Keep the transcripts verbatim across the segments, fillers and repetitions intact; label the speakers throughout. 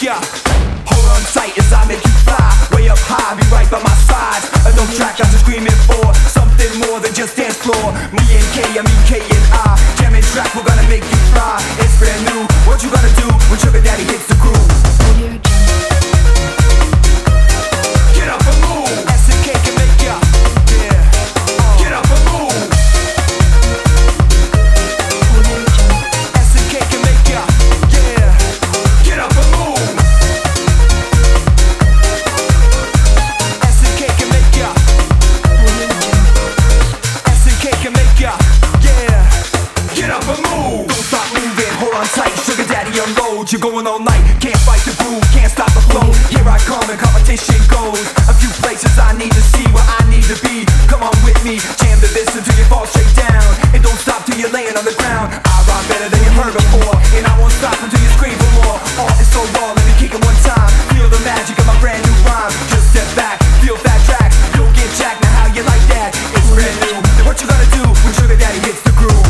Speaker 1: ya. Hold on tight as I make you fly. Way up high, be right by my side. A dope track I'm just screaming for something more than just dance floor. Me and K, I mean K and I. Jamming track, we're gonna make you fly. It's brand new, what you gonna do when Sugar Daddy hits the groove? Get up and move. S N K can make ya. Yeah. Uh. Get up and move. S N K can make ya. Yeah. Get up and move. S N K can make ya. S N K can make ya. Yeah. Get up and move. Don't stop moving, hold on tight. Sugar Daddy unload. You're going all night. Can't fight the groove, can't stop the flow. Here I come and competition goes. A few places I need to see where I need to be. Come on with me, jam to this until you fall straight down. And don't stop till you're laying on the ground. I rhyme better than you heard before, and I won't stop until you scream for more. All is so raw, let me kick it one time. Feel the magic of my brand new rhyme. Just step back, feel fat tracks. You'll get jacked, now how you like that? It's brand new. Then what you gonna do when Sugar Daddy hits the groove?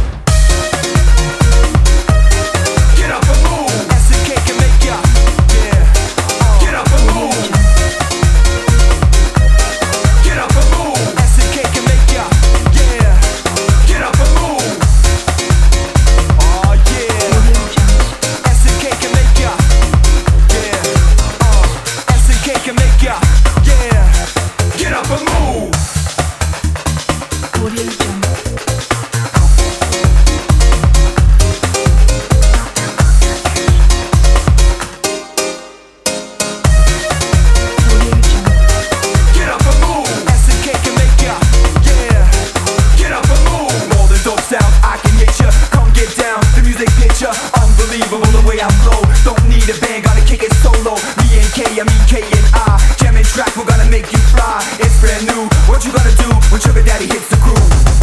Speaker 1: Get up and move. S N K can make ya. Yeah. Uh. Get up and move. Get up and move. S N K can make ya. Yeah. Get up and move. Oh yeah. S N K can make ya. Yeah. Uh. S N K can make ya. Yeah. Get up and move.
Speaker 2: Audio Jungle.
Speaker 1: Get up and move. S N K can make ya. Yeah. Get up and move. More than dope sound, I can hit ya. Come get down, the music picture. Unbelievable the way I flow. Don't need a band, gotta kick it solo. Me and K, I mean K and I. Jamming track, we're gonna make you fly. It's brand new, what you gonna do when Sugar Daddy hits the groove?